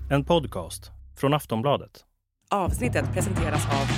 En podcast från Aftonbladet. Avsnittet presenteras av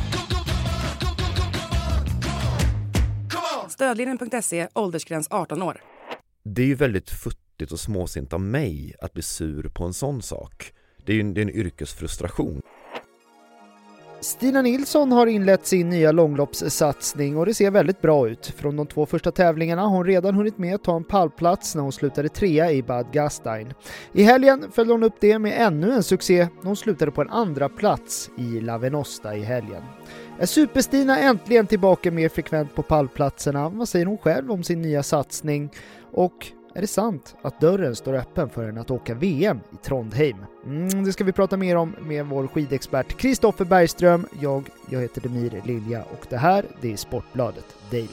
Stödlinjen.se, åldersgräns 18 år. Det är ju väldigt futtigt och småsint av mig att bli sur på en sån sak. Det är en yrkesfrustration. Stina Nilsson har inlett sin nya långloppssatsning och det ser väldigt bra ut. Från de 2 första tävlingarna har hon redan hunnit med att ta en pallplats när hon slutade 3 i Bad Gastein. I helgen följde hon upp det med ännu en succé när hon slutade på en andra plats i La Venosta i helgen. Är Super-Stina äntligen tillbaka mer frekvent på pallplatserna? Vad säger hon själv om sin nya satsning? Och är det sant att dörren står öppen för henne att åka VM i Trondheim? Det ska vi prata mer om med vår skidexpert Kristoffer Bergström. Jag heter Demir Lilja och det här det är Sportbladet Daily.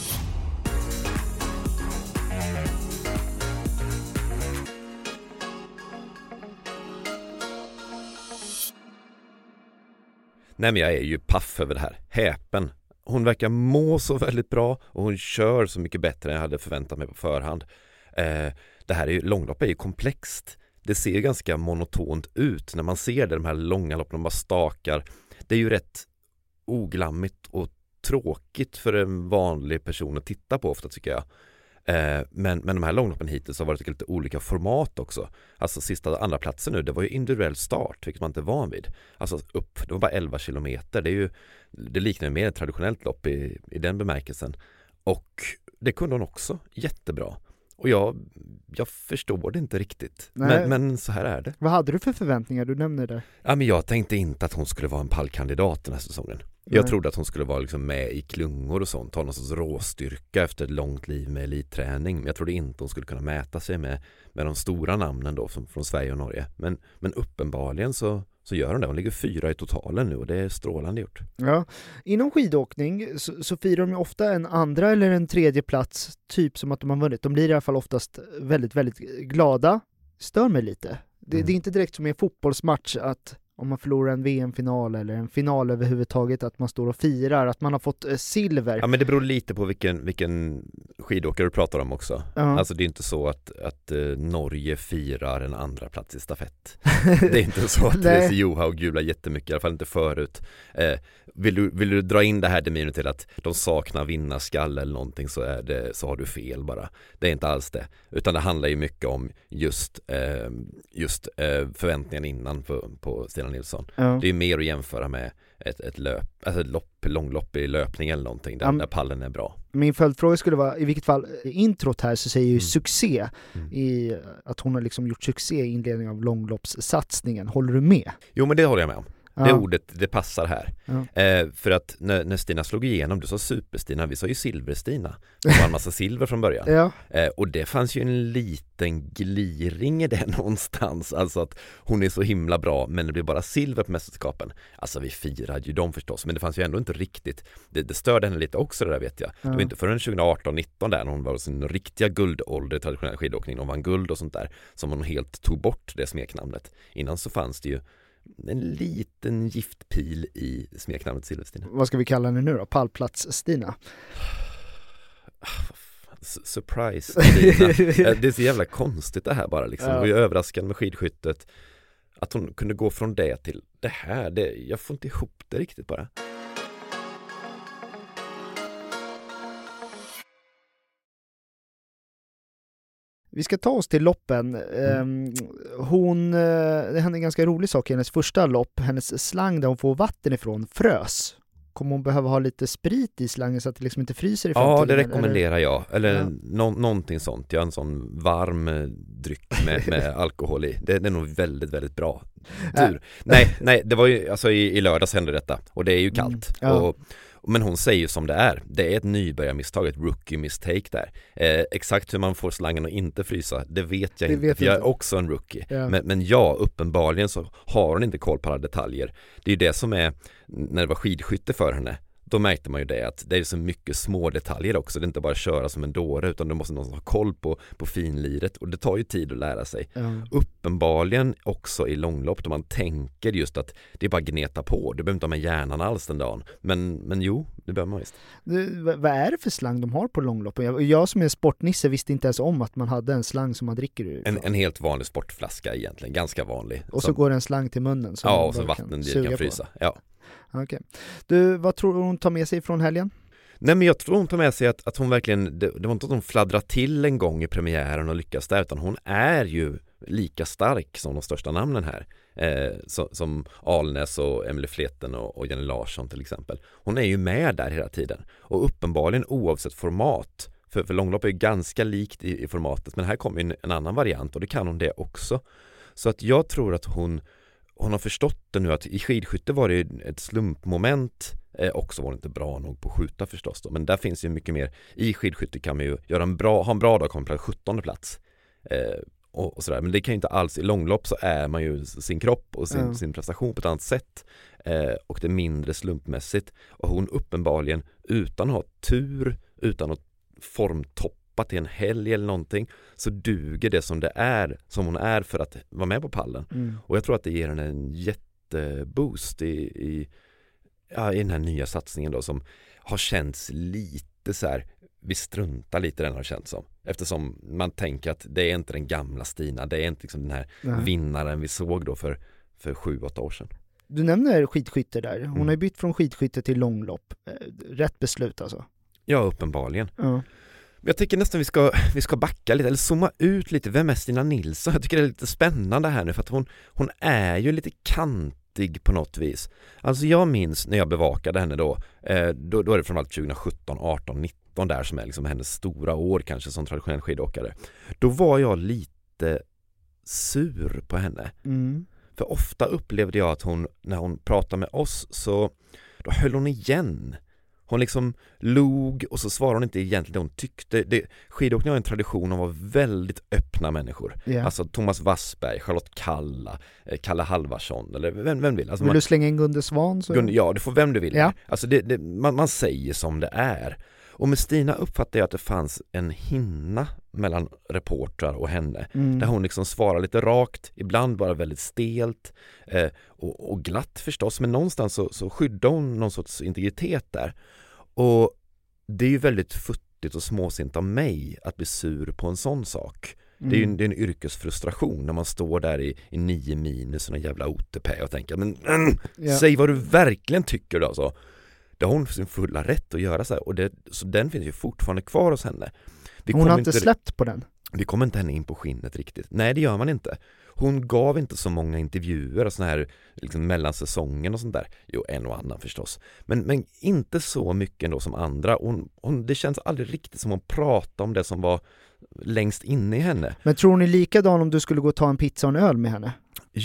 Nej, men jag är ju paff över det här. Häpen. Hon verkar må så väldigt bra och hon kör så mycket bättre än jag hade förväntat mig på förhand. Det här är ju, långlopp är ju komplext. Det ser ju ganska monotont ut när man ser det, de här långa loppen, de bara stakar. Det är ju rätt oglammigt och tråkigt för en vanlig person att titta på ofta, tycker jag. Men de här långloppen hittills har varit lite olika format också. Alltså sista andra platsen nu, det var ju individuell start, vilket man inte är van vid. Alltså upp, det var bara 11 kilometer. Det liknar ju mer ett traditionellt lopp i den bemärkelsen. Och det kunde hon också jättebra. Och jag förstår det inte riktigt. Men så här är det. Vad hade du för förväntningar? Du nämnde det. Ja, men jag tänkte inte att hon skulle vara en pallkandidat den här säsongen. Jag trodde att hon skulle vara liksom med i klungor och sånt. Ha någon sorts råstyrka efter ett långt liv med elitträning. Men jag trodde inte hon skulle kunna mäta sig med de stora namnen då från Sverige och Norge. Men uppenbarligen så gör hon det. Hon ligger 4 i totalen nu och det är strålande gjort. Ja. Inom skidåkning så firar de ju ofta en andra eller en tredje plats. Typ som att de har vunnit. De blir i alla fall oftast väldigt, väldigt glada. Stör mig lite. Det är inte direkt som i en fotbollsmatch att om man förlorar en VM-final eller en final överhuvudtaget att man står och firar att man har fått silver. Ja, men det beror lite på vilken skidåkare du pratar om också. Alltså det är inte så att Norge firar en andra plats i stafett. Det är inte så att Therese Johaug jublar jättemycket, i alla fall inte förut. Vill du dra in det här Demir till att de saknar vinnarskalle eller någonting så har du fel bara. Det är inte alls det. Utan det handlar ju mycket om just förväntningarna innan på Stina Nilsson. Det är mer att jämföra med ett långlopp i löpning eller någonting där pallen är bra. Min följdfråga skulle vara, i vilket fall introt här så säger ju succé i att hon har liksom gjort succé i inledningen av långloppssatsningen. Håller du med? Jo, men det håller jag med om. Det ordet, det passar här. För att när Stina slog igenom, du sa Super-Stina, vi sa ju Silver-Stina. Det var en massa silver från början. Och det fanns ju en liten gliring i det någonstans. Alltså att hon är så himla bra, men det blir bara silver på mästerskapen. Alltså vi firade ju dem förstås, men det fanns ju ändå inte riktigt. Det störde henne lite också, det där vet jag. Det var inte förrän 2018-19 där när hon var sin riktiga guldålder i traditionell skidåkning. Hon vann guld och sånt där, som hon helt tog bort det smeknamnet. Innan så fanns det ju en liten giftpil i smeknamnet Silver-Stina. Vad ska vi kalla henne nu då? Pallplats-Stina? Surprise Stina. Det är så jävla konstigt det här bara liksom. Det var ju överraskande med skidskyttet att hon kunde gå från det till det här. Jag får inte ihop det riktigt bara. Vi ska ta oss till loppen. Det hände en ganska rolig sak i hennes första lopp. Hennes slang där hon får vatten ifrån frös. Kommer hon behöva ha lite sprit i slangen så att det liksom inte fryser i framtiden? Ja, det rekommenderar jag. Eller någonting sånt. Jag har en sån varm dryck med alkohol i. Det är nog väldigt, väldigt bra. Tur. Nej, det var ju alltså i lördags hände detta. Och det är ju kallt. Men hon säger ju som det är. Det är ett nybörjarmisstag, ett rookie mistake där. Exakt hur man får slangen att inte frysa, det vet jag inte. För jag är också en rookie. Men uppenbarligen så har hon inte koll på alla detaljer. Det är ju det som är, när det var skidskytte för henne, då märkte man ju det att det är så mycket små detaljer också. Det är inte bara köra som en dåre, utan du måste någon ha koll på finliret, och det tar ju tid att lära sig. Uppenbarligen också i långlopp då man tänker just att det är bara gneta på. Du behöver inte ha med hjärnan alls den dagen. Men jo, det behöver man visst. Vad är det för slang de har på långloppen? Jag som är sportnisse visste inte ens om att man hade en slang som man dricker ur. En helt vanlig sportflaska egentligen, ganska vanlig. Och så går en slang till munnen. Ja, och så vatten dit kan frysa. Ja. Okay. Du, vad tror du hon tar med sig från helgen? Nej, men jag tror hon tar med sig att hon verkligen, det var inte att hon fladdrar till en gång i premiären och lyckas där, utan hon är ju lika stark som de största namnen här. Som Alnäs och Emily Fleten och Jenny Larsson till exempel. Hon är ju med där hela tiden. Och uppenbarligen oavsett format. För långlopp är ju ganska likt i formatet, men här kommer ju en annan variant, och det kan hon det också. Så att jag tror att hon har förstått det nu, att i skidskytte var det ett slumpmoment, också var det inte bra nog på skjuta förstås då, men där finns ju mycket mer. I skidskytte kan man ju ha en bra dag, komma på 17:e plats och sådär, men det kan ju inte alls. I långlopp så är man ju sin kropp och sin prestation på ett annat sätt, och det är mindre slumpmässigt, och hon uppenbarligen utan att ha tur, utan att formtoppa till en helg eller någonting, så duger det som det är, som hon är, för att vara med på pallen. Och jag tror att det ger henne en jätteboost i den här nya satsningen då, som har känts lite så här, vi struntar lite, den har känts som, eftersom man tänker att det är inte den gamla Stina, det är inte liksom den här vinnaren vi såg då för 7-8 år sedan. Du nämner skidskytte där, hon har ju bytt från skidskytte till långlopp. Rätt beslut alltså? Ja, uppenbarligen. Jag tycker nästan vi ska backa lite, eller zooma ut lite. Vem är Stina Nilsson? Jag tycker det är lite spännande här nu, för att hon är ju lite kantig på något vis. Alltså jag minns när jag bevakade henne då är det framförallt 2017, 18, 19 där som är liksom hennes stora år kanske som traditionell skidåkare. Då var jag lite sur på henne. För ofta upplevde jag att när hon pratade med oss, så då höll hon igen. Hon liksom log, och så svarade hon inte egentligen det hon tyckte. Skidåkning har en tradition av att vara väldigt öppna människor. Alltså Thomas Wassberg, Charlotte Kalla, Kalle Halvarsson, eller vem vill. Alltså vill du slänga in Gunde Svan? Så... Ja, du får vem du vill. Ja. Alltså man säger som det är. Och med Stina uppfattade jag att det fanns en hinna mellan reportrar och henne. Där hon liksom svarar lite rakt, ibland bara väldigt stelt och glatt förstås. Men någonstans så skyddar hon någon sorts integritet där. Och det är ju väldigt futtigt och småsint av mig att bli sur på en sån sak. Det är ju en yrkesfrustration när man står där i 9 minus och en jävla OTP och tänker, men säg vad du verkligen tycker då. Så. Det har hon sin fulla rätt att göra så här, och så den finns ju fortfarande kvar hos henne. Hon har inte släppt på den. Vi kommer inte henne in på skinnet riktigt. Nej, det gör man inte. Hon gav inte så många intervjuer och såna här liksom mellan säsongen och sånt där. Jo, en och annan förstås. Men inte så mycket ändå som andra. Det känns aldrig riktigt som hon pratade om det som var längst inne i henne. Men tror ni likadan om du skulle gå och ta en pizza och en öl med henne?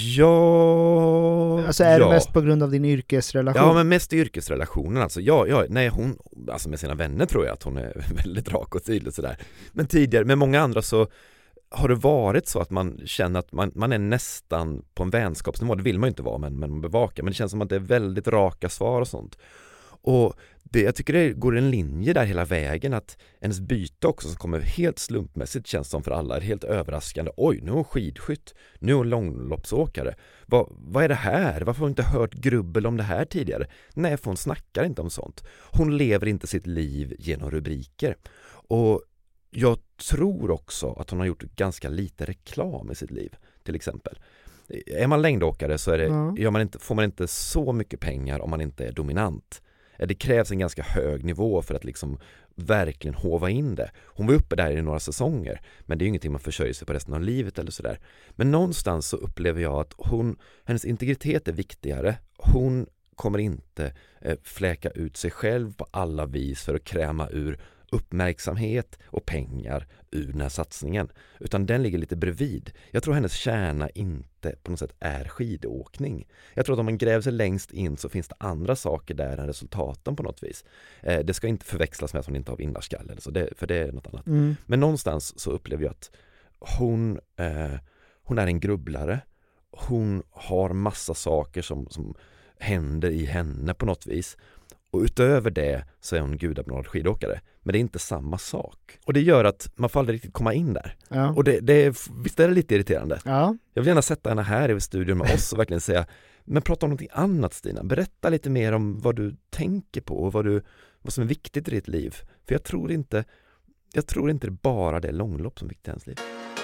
Ja. Alltså är det mest på grund av din yrkesrelation? Ja, men mest yrkesrelationen alltså. Nej, hon, alltså med sina vänner tror jag att hon är väldigt rak och tydlig sådär. Men tidigare, med många andra så har det varit så att man känner att man är nästan på en vänskapsnivå. Det vill man ju inte vara, men man bevakar. Men det känns som att det är väldigt raka svar och sånt. Och jag tycker det går en linje där hela vägen, att ens byte också som kommer helt slumpmässigt känns som för alla är helt överraskande. Oj, nu är hon skidskytt, nu är hon långloppsåkare. Vad är det här? Varför har hon inte hört grubbel om det här tidigare? Nej, för hon snackar inte om sånt. Hon lever inte sitt liv genom rubriker. Och jag tror också att hon har gjort ganska lite reklam i sitt liv, till exempel. Är man längdåkare så får man inte så mycket pengar om man inte är dominant. Det krävs en ganska hög nivå för att liksom verkligen hova in det. Hon var uppe där i några säsonger, men det är ju ingenting man försörjer sig på resten av livet eller sådär. Men någonstans så upplever jag att hennes integritet är viktigare. Hon kommer inte fläka ut sig själv på alla vis för att kräma ur uppmärksamhet och pengar ur den här satsningen, utan den ligger lite bredvid. Jag tror hennes kärna inte på något sätt är skidåkning. Jag tror att om man gräver sig längst in så finns det andra saker där än resultaten på något vis. Det ska inte förväxlas med att hon inte har vinnarskalle eller så, för det är något annat. Men någonstans så upplever jag att hon är en grubblare. Hon har massa saker som händer i henne på något vis. Och utöver det så är hon gudabenådad skidåkare. Men det är inte samma sak. Och det gör att man får aldrig riktigt komma in där. Ja. Och visst är det lite irriterande? Ja. Jag vill gärna sätta henne här i studion med oss och verkligen säga, men prata om någonting annat, Stina. Berätta lite mer om vad du tänker på och vad som är viktigt i ditt liv. För jag tror inte det är bara det långlopp som är viktigt i ens liv.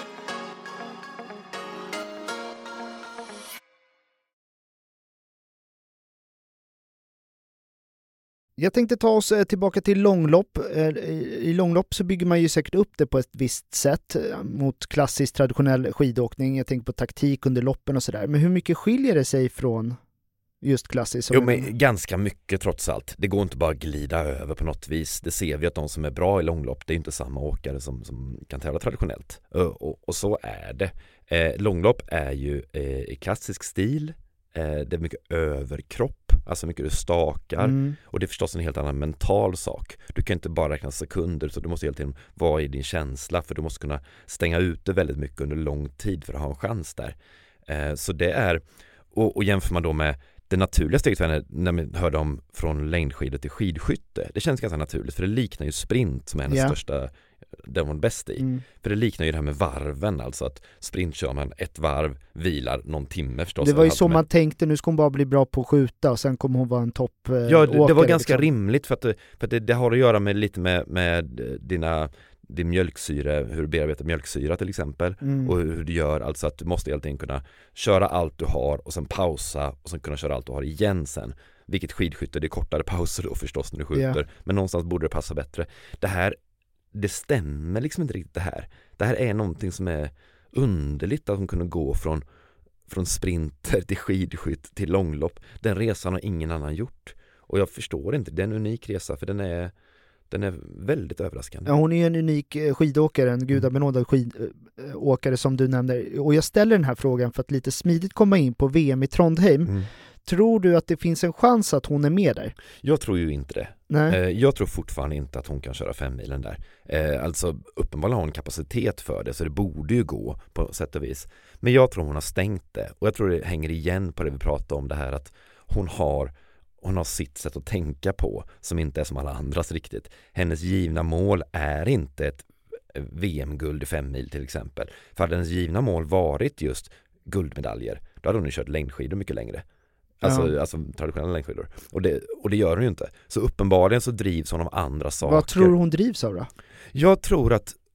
Jag tänkte ta oss tillbaka till långlopp. I långlopp så bygger man ju säkert upp det på ett visst sätt mot klassisk traditionell skidåkning. Jag tänker på taktik under loppen och sådär. Men hur mycket skiljer det sig från just klassiskt? Jo, men ganska mycket trots allt. Det går inte bara att glida över på något vis. Det ser vi att de som är bra i långlopp, det är inte samma åkare som kan tävla traditionellt. Och så är det. Långlopp är ju i klassisk stil. Det är mycket överkropp, alltså mycket du stakar, och det är förstås en helt annan mental sak. Du kan inte bara räkna sekunder, så du måste hela tiden vara i din känsla, för du måste kunna stänga ute väldigt mycket under lång tid för att ha en chans där. Så det är, och jämför man då med det naturliga steget när man hör dem från längdskidor till skidskytte, det känns ganska naturligt, för det liknar ju sprint som är hennes största, den var bäst i. För det liknar ju det här med varven, alltså att sprint kör man ett varv, vilar någon timme förstås. Det var ju så man tänkte, nu ska hon bara bli bra på att skjuta och sen kommer hon vara en topp Ja, det var ganska liksom rimligt för att det har att göra med lite med din mjölksyra, hur du bearbetar mjölksyra till exempel, och hur du gör, alltså att du måste helt enkelt kunna köra allt du har och sen pausa och sen kunna köra allt du har igen sen. Vilket skidskytte, det är kortare pauser då förstås när du skjuter, men någonstans borde det passa bättre. Det stämmer liksom inte riktigt det här. Det här är någonting som är underligt, att hon kunde gå från sprinter till skidskytt till långlopp. Den resan har ingen annan gjort. Och jag förstår inte, det är en unik resa, för den är väldigt överraskande. Ja, hon är en unik skidåkare, en gudabenådad skidåkare som du nämnde. Och jag ställer den här frågan för att lite smidigt komma in på VM i Trondheim. Tror du att det finns en chans att hon är med där? Jag tror ju inte det. Nej. Jag tror fortfarande inte att hon kan köra 5-milen där. Alltså uppenbarligen har hon kapacitet för det, så det borde ju gå på sätt och vis. Men jag tror hon har stängt det. Och jag tror det hänger igen på det vi pratade om, det här att hon har sitt sätt att tänka på som inte är som alla andras riktigt. Hennes givna mål är inte ett VM-guld i 5-mil till exempel. För hade hennes givna mål varit just guldmedaljer, då hade hon ju kört längdskidor mycket längre. Alltså traditionella längdskidor. Och det gör hon ju inte. Så uppenbarligen så drivs hon av andra saker. Vad tror du hon drivs av då? Jag tror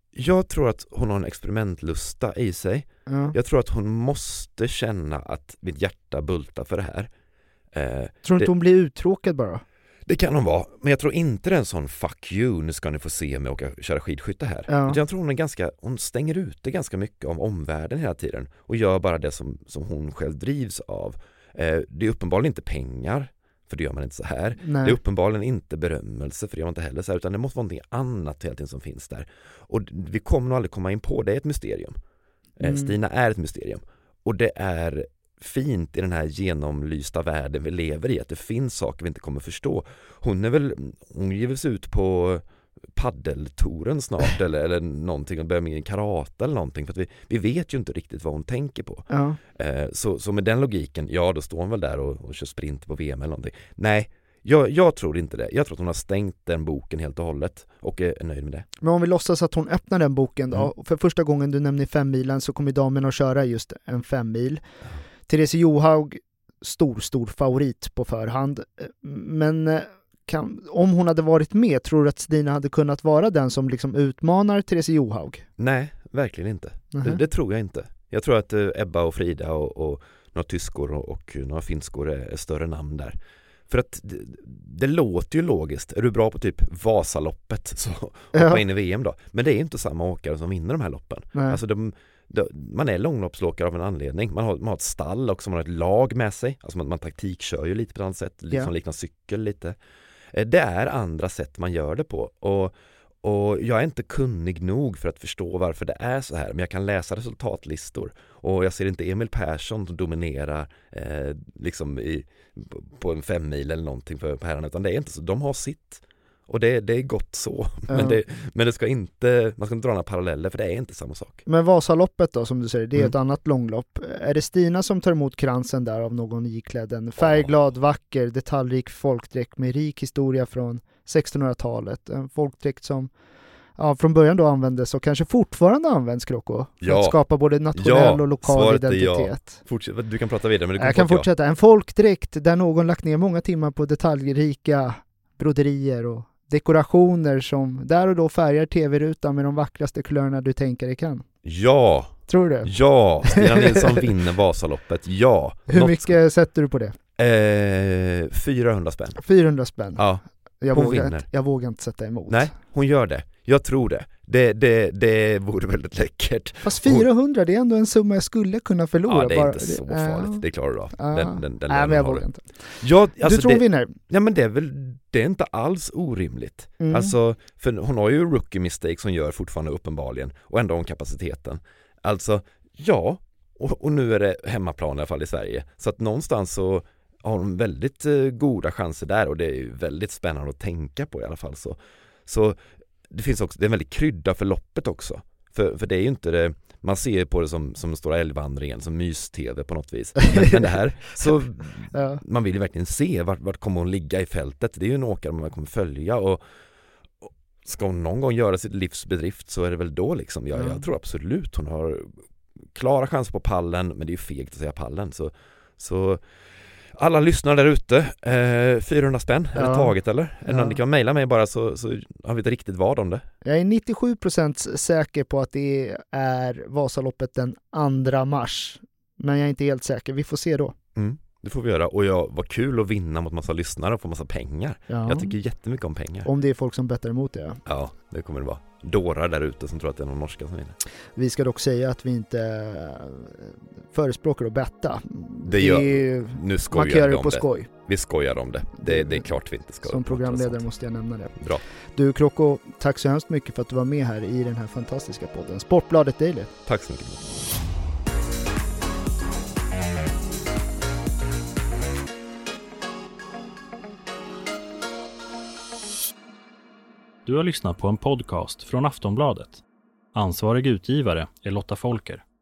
att hon har en experimentlusta i sig. Jag tror att hon måste känna att mitt hjärta bultar för det här. Tror du inte hon blir uttråkad bara? Det kan hon vara, men jag tror inte det är en sån fuck you, nu ska ni få se mig åka köra skidskytte här. Jag tror hon stänger ut det ganska mycket om omvärlden hela tiden och gör bara det som hon själv drivs av. Det är uppenbarligen inte pengar, för det gör man inte så här. Nej. Det är uppenbarligen inte berömmelse, för det gör man inte heller så här, utan det måste vara någonting annat hela tiden som finns där. Och vi kommer nog aldrig komma in på det, är ett mysterium. Stina är ett mysterium. Och det är fint i den här genomlysta världen vi lever i, att det finns saker vi inte kommer förstå. Hon ger väl sig ut på paddeltouren snart eller någonting, och börjar med karate eller någonting, för att vi vet ju inte riktigt vad hon tänker på. Så med den logiken, då står hon väl där och kör sprint på VM eller någonting. Nej, jag tror inte det. Jag tror att hon har stängt den boken helt och hållet och är nöjd med det. Men om vi låtsas att hon öppnar den boken då, för första gången du nämner 5-milen så kommer damen att köra just en 5-mil. Therese Johaug, stor favorit på förhand. Men om hon hade varit med, tror du att Stina hade kunnat vara den som liksom utmanar Therese Johaug? Nej, verkligen inte. Det tror jag inte. Jag tror att Ebba och Frida och några tyskor och några finskor är större namn där. För att det låter ju logiskt. Är du bra på typ Vasaloppet så hoppa in i VM då. Men det är ju inte samma åkare som vinner de här loppen. Nej. Alltså man är långloppsåkare av en anledning. Man har ett stall också, man har ett lag med sig. Alltså man taktikkör ju lite på ett annat sätt, liksom liknar cykel lite. Det är andra sätt man gör det på. Och jag är inte kunnig nog för att förstå varför det är så här. Men jag kan läsa resultatlistor. Och jag ser inte Emil Persson som dominerar liksom på en 5-mil eller någonting på herrarna. Utan det är inte så. De har sitt. Och det är gott så. Men det ska inte, man ska inte dra några paralleller, för det är inte samma sak. Men Vasaloppet då, som du säger, det är ett annat långlopp. Är det Stina som tar emot kransen där av någon iklädd? En färgglad, vacker, detaljrik folkdräkt med rik historia från 1600-talet. En folkdräkt som från början då användes och kanske fortfarande används, Kroko, för att skapa både nationell och lokal identitet. Fortsätt, du kan prata vidare, men jag kan fortsätta. En folkdräkt där någon lagt ner många timmar på detaljrika broderier och dekorationer som där och då färgar tv-rutan med de vackraste kulörerna du tänker dig kan. Ja! Tror du det? Ja! Stina Nilsson vinner Vasaloppet, ja. Hur mycket sätter du på det? 400 spänn. 400 spänn? Ja. Jag vågar inte sätta emot. Nej, hon gör det. Jag tror det. Det vore väldigt läckert. Fast 400, det är ändå en summa jag skulle kunna förlora. Ja, det är inte så farligt. Det klarar du av. Den nej, men jag vågar inte. Ja, alltså du tror hon vinner? Ja, men det är inte alls orimligt. Alltså, för hon har ju rookie mistakes som gör fortfarande uppenbarligen. Och ändå har hon kapaciteten. Alltså, ja. Och nu är det hemmaplan i alla fall i Sverige. Så att någonstans så har de väldigt goda chanser där. Och det är ju väldigt spännande att tänka på i alla fall. Så det finns också, det är en väldigt krydda för loppet också. För det är ju inte det, man ser på det som den stora älgvandringen, som mys-tv på något vis. Men det här, så man vill ju verkligen se vart kommer hon ligga i fältet. Det är ju en åkare man kommer följa, och ska hon någon gång göra sitt livsbedrift så är det väl då liksom. Jag tror absolut hon har klara chanser på pallen, men det är ju fegt att säga pallen. Så alla lyssnar där ute, 400 spänn, är det taget eller? Ni kan mejla mig bara så har vi ett riktigt vad om det. Jag är 97% säker på att det är Vasaloppet den 2 mars. Men jag är inte helt säker, vi får se då. Det får vi göra, och vad kul att vinna mot massa lyssnare och få massa pengar. Jag tycker jättemycket om pengar. Om det är folk som bettar emot det. Ja, det kommer det vara. Dårar där ute som tror att det är någon norska som vinner. Vi ska dock säga att vi inte förespråkar att betta. Nu skojar vi om på det. Skoj. Vi skojar om det. Det är klart vi inte ska. Som programledare måste jag nämna det. Bra. Du, Kroko, tack så hemskt mycket för att du var med här i den här fantastiska podden. Sportbladet Daily. Tack så mycket. Du har lyssnat på en podcast från Aftonbladet. Ansvarig utgivare är Lotta Folker.